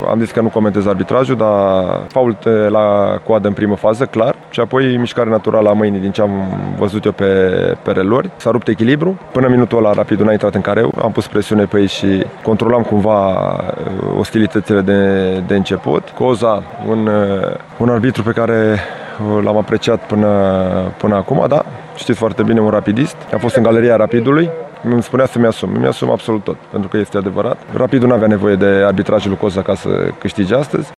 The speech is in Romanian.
am zis că nu comentez arbitrajul, dar fault la coadă în primă fază, clar, și apoi mișcare naturală a mâinii din ce am văzut eu pe relori. S-a rupt echilibru. Până minutul ăla Rapidul n-a intrat în careu, am pus presiune pe ei și controlam cumva ostilitățile de început. Coza, un arbitru pe care l-am apreciat până acum, da, știți foarte bine, un rapidist. A fost în galeria Rapidului. Îmi spunea să mi asum absolut tot, pentru că este adevărat. Rapidul nu avea nevoie de arbitrajul lui Coza ca să câștige astăzi.